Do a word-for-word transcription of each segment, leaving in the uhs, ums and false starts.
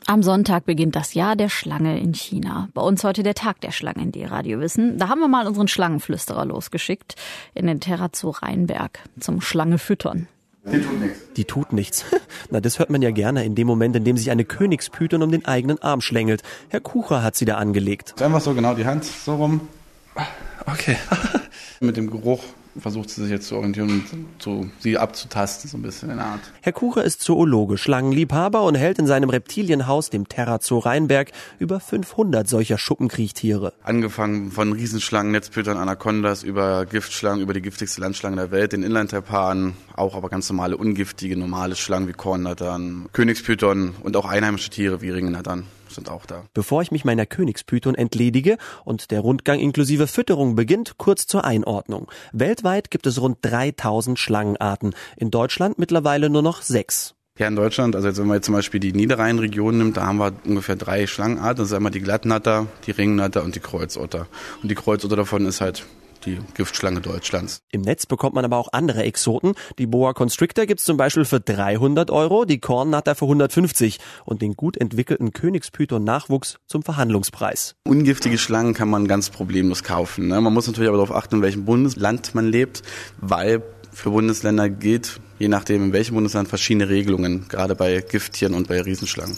Am Sonntag beginnt das Jahr der Schlange in China. Bei uns heute der Tag der Schlange in D-Radio Wissen. Da haben wir mal unseren Schlangenflüsterer losgeschickt in den Terrazoo Rheinberg zum Schlange füttern. Die tut nichts. Die tut nichts. Na, das hört man ja gerne in dem Moment, in dem sich eine Königspython um den eigenen Arm schlängelt. Herr Kucher hat sie da angelegt. Einfach so genau die Hand so rum. Okay. Mit dem Geruch versucht sie sich jetzt zu orientieren und so, sie abzutasten, so ein bisschen in der Art. Herr Kucher ist Zoologe, Schlangenliebhaber und hält in seinem Reptilienhaus, dem Terrazoo Rheinberg, über fünfhundert solcher Schuppenkriechtiere. Angefangen von Riesenschlangen, Netzpython, Anacondas, über Giftschlangen, über die giftigste Landschlange der Welt, den Inlandtaipan, auch aber ganz normale, ungiftige, normale Schlangen wie Kornnattern, Königspython und auch einheimische Tiere wie Ringnattern sind auch da. Bevor ich mich meiner Königspython entledige und der Rundgang inklusive Fütterung beginnt, kurz zur Einordnung. Weltweit gibt es rund dreitausend Schlangenarten, in Deutschland mittlerweile nur noch sechs. Ja, in Deutschland, also jetzt, wenn man jetzt zum Beispiel die Niederrhein-Region nimmt, da haben wir ungefähr drei Schlangenarten. Das ist einmal die Glattnatter, die Ringnatter und die Kreuzotter. Und die Kreuzotter davon ist halt die Giftschlange Deutschlands. Im Netz bekommt man aber auch andere Exoten. Die Boa Constrictor gibt's zum Beispiel für dreihundert Euro, die Kornnatter für hundertfünfzig und den gut entwickelten Königspython-Nachwuchs zum Verhandlungspreis. Ungiftige Schlangen kann man ganz problemlos kaufen. Ne? Man muss natürlich aber darauf achten, in welchem Bundesland man lebt, weil für Bundesländer gilt, je nachdem in welchem Bundesland, verschiedene Regelungen, gerade bei Gifttieren und bei Riesenschlangen.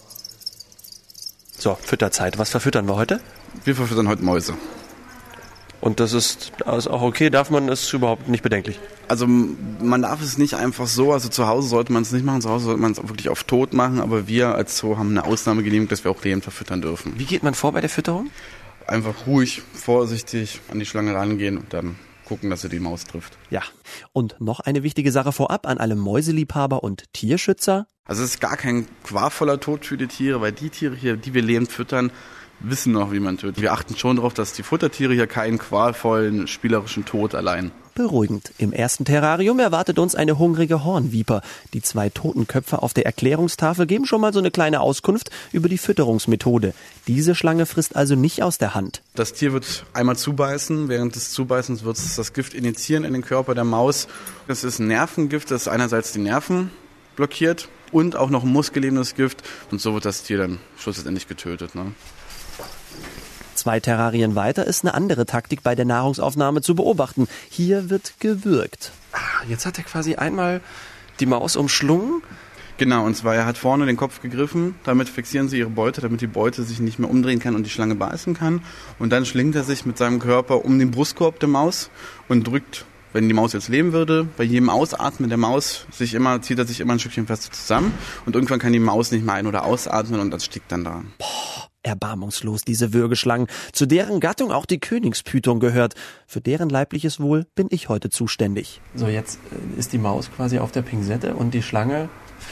So, Fütterzeit. Was verfüttern wir heute? Wir verfüttern heute Mäuse. Und das ist also auch okay, darf man es überhaupt nicht bedenklich? Also man darf es nicht einfach so, also zu Hause sollte man es nicht machen, zu Hause sollte man es wirklich auf Tot machen, aber wir als Zoo haben eine Ausnahme genehmigt, dass wir auch lebend verfüttern dürfen. Wie geht man vor bei der Fütterung? Einfach ruhig, vorsichtig an die Schlange rangehen und dann gucken, dass sie die Maus trifft. Ja, und noch eine wichtige Sache vorab an alle Mäuseliebhaber und Tierschützer. Also es ist gar kein qualvoller Tod für die Tiere, weil die Tiere hier, die wir lebend füttern, wissen noch, wie man tötet. Wir achten schon darauf, dass die Futtertiere hier keinen qualvollen, spielerischen Tod erleiden. Beruhigend. Im ersten Terrarium erwartet uns eine hungrige Hornviper. Die zwei toten Köpfe auf der Erklärungstafel geben schon mal so eine kleine Auskunft über die Fütterungsmethode. Diese Schlange frisst also nicht aus der Hand. Das Tier wird einmal zubeißen. Während des Zubeißens wird es das Gift injizieren in den Körper der Maus. Das ist ein Nervengift, das einerseits die Nerven blockiert und auch noch ein muskellebendes Gift. Und so wird das Tier dann schlussendlich getötet, ne? Zwei Terrarien weiter ist eine andere Taktik bei der Nahrungsaufnahme zu beobachten. Hier wird gewürgt. Ah, jetzt hat er quasi einmal die Maus umschlungen. Genau, und zwar er hat vorne den Kopf gegriffen, damit fixieren sie ihre Beute, damit die Beute sich nicht mehr umdrehen kann und die Schlange beißen kann. Und dann schlingt er sich mit seinem Körper um den Brustkorb der Maus und drückt, wenn die Maus jetzt leben würde, bei jedem Ausatmen der Maus sich immer, zieht er sich immer ein Stückchen fester zusammen und irgendwann kann die Maus nicht mehr ein- oder ausatmen und das stickt dann da. Boah. Erbarmungslos, diese Würgeschlangen, zu deren Gattung auch die Königspython gehört. Für deren leibliches Wohl bin ich heute zuständig. So, jetzt ist die Maus quasi auf der Pinzette und die Schlange...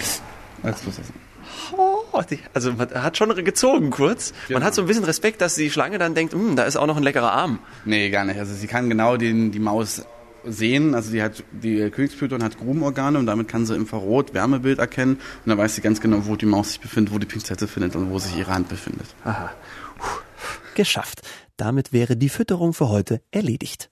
Oh, die, also man hat schon gezogen kurz. Man ja. hat so ein bisschen Respekt, dass die Schlange dann denkt, da ist auch noch ein leckerer Arm. Nee, gar nicht. Also sie kann genau den, die Maus sehen, also die hat die Königspython hat Grubenorgane und damit kann sie Infrarot Wärmebild erkennen und dann weiß sie ganz genau, wo die Maus sich befindet, wo die Pinzette findet und wo sich ihre Hand befindet. Aha. Puh. Geschafft. Damit wäre die Fütterung für heute erledigt.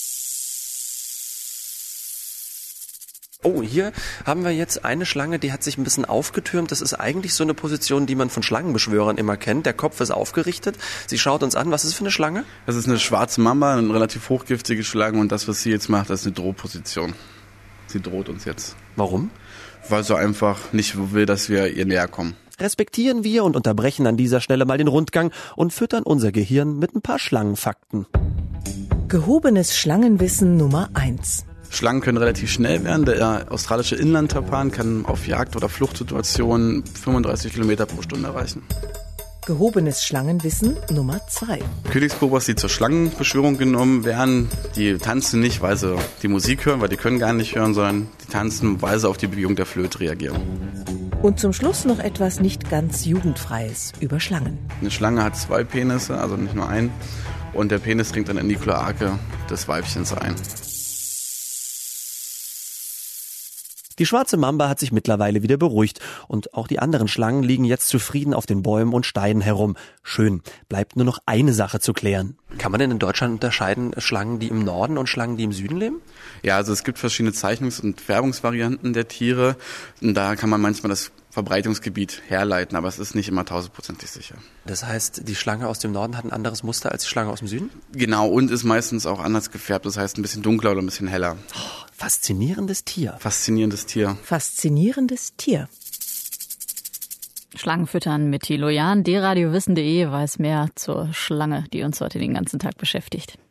Oh, hier haben wir jetzt eine Schlange, die hat sich ein bisschen aufgetürmt. Das ist eigentlich so eine Position, die man von Schlangenbeschwörern immer kennt. Der Kopf ist aufgerichtet. Sie schaut uns an. Was ist das für eine Schlange? Das ist eine schwarze Mamba, eine relativ hochgiftige Schlange. Und das, was sie jetzt macht, das ist eine Drohposition. Sie droht uns jetzt. Warum? Weil sie einfach nicht will, dass wir ihr näher kommen. Respektieren wir und unterbrechen an dieser Stelle mal den Rundgang und füttern unser Gehirn mit ein paar Schlangenfakten. Gehobenes Schlangenwissen Nummer eins. Schlangen können relativ schnell werden. Der australische Inlandtaipan kann auf Jagd- oder Fluchtsituationen fünfunddreißig Kilometer pro Stunde erreichen. Gehobenes Schlangenwissen Nummer zwei. Königskobras, die zur Schlangenbeschwörung genommen werden, die tanzen nicht, weil sie die Musik hören, weil die können gar nicht hören, sondern die tanzen, weil sie auf die Bewegung der Flöte reagieren. Und zum Schluss noch etwas nicht ganz Jugendfreies über Schlangen. Eine Schlange hat zwei Penisse, also nicht nur einen. Und der Penis dringt dann in die Kloake des Weibchens ein. Die schwarze Mamba hat sich mittlerweile wieder beruhigt und auch die anderen Schlangen liegen jetzt zufrieden auf den Bäumen und Steinen herum. Schön, bleibt nur noch eine Sache zu klären. Kann man denn in Deutschland unterscheiden, Schlangen, die im Norden und Schlangen, die im Süden leben? Ja, also es gibt verschiedene Zeichnungs- und Färbungsvarianten der Tiere. Und da kann man manchmal das Verbreitungsgebiet herleiten, aber es ist nicht immer tausendprozentig sicher. Das heißt, die Schlange aus dem Norden hat ein anderes Muster als die Schlange aus dem Süden? Genau, und ist meistens auch anders gefärbt, das heißt ein bisschen dunkler oder ein bisschen heller. Oh, faszinierendes Tier. Faszinierendes Tier. Faszinierendes Tier. Schlangenfüttern mit Thilo Jahn. d radio wissen punkt de weiß mehr zur Schlange, die uns heute den ganzen Tag beschäftigt.